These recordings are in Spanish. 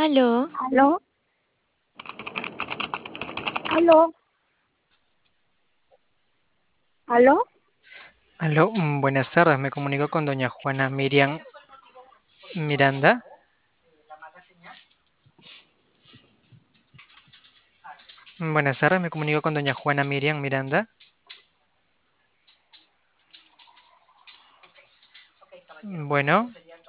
Aló, ¿Aló? ¿Aló? ¿Aló? Aló, buenas tardes. Me comunico con doña Juana Miriam Miranda. Buenas tardes, me comunico con doña Juana Miriam Miranda. Bueno,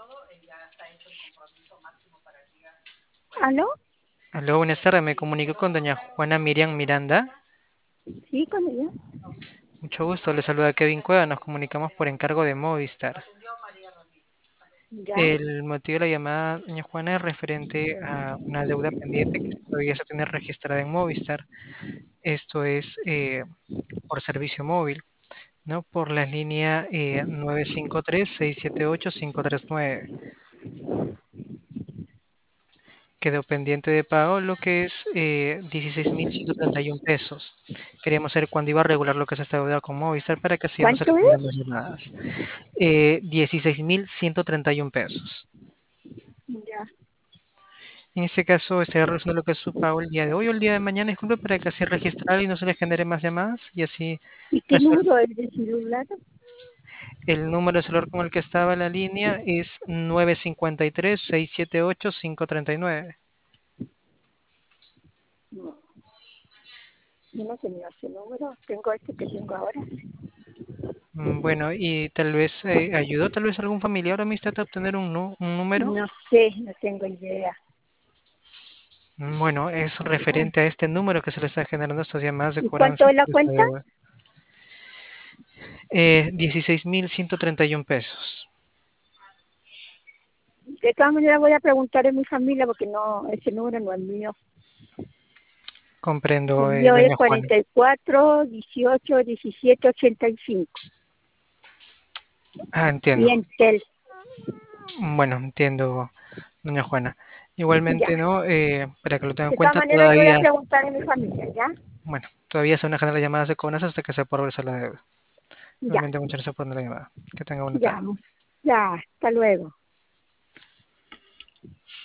¿Aló? aló, buenas tardes. Me comunico con doña Juana Miriam Miranda. Sí, con ella. Mucho gusto, le saluda Kevin Cueva. Nos comunicamos por encargo de Movistar. Ya. El motivo de la llamada, doña Juana, es referente a una deuda pendiente que todavía se tiene registrada en Movistar. Esto es por servicio móvil, ¿no? Por la línea 953-678-539. Quedó pendiente de pago lo que es 16.131 pesos. Queríamos saber cuándo iba a regular lo que es esta deuda con Movistar para que así ya no se le ¿Cuánto generen es? más llamadas. 16.131 pesos. Ya. En este caso, estaría realizando lo que es su pago el día de hoy o el día de mañana, disculpe, para que así registrar y no se le genere más llamadas y así ¿Y qué resuelva. número es de celular? El número de celular con el que estaba la línea es 953-678-539. No, yo no tenía ese número. Tengo este que tengo ahora. Bueno, y tal vez ayudó tal vez algún familiar o amistad a obtener un número. No sé, no tengo idea. Bueno, es referente a este número que se le está generando estas llamadas de ¿Y cuánto cobranza es la por esta cuenta? deuda. 16.131 pesos. De todas maneras voy a preguntar en mi familia porque no, ese número no es mío. Comprendo, El mío es doña Juana. 44 18 17 85. Ah, Y entiendo. Entel. Bueno, entiendo, doña Juana. Ya. Igualmente, ¿no? Para que lo tenga en De todas cuenta, maneras yo voy a todavía, preguntar en mi familia, ¿ya? bueno, todavía se van a generar llamadas de cobranza hasta que se pueda regresar la deuda. Ya, Igualmente, muchas gracias por la llamada. Que tenga buena ya, tarde. ya. Hasta luego.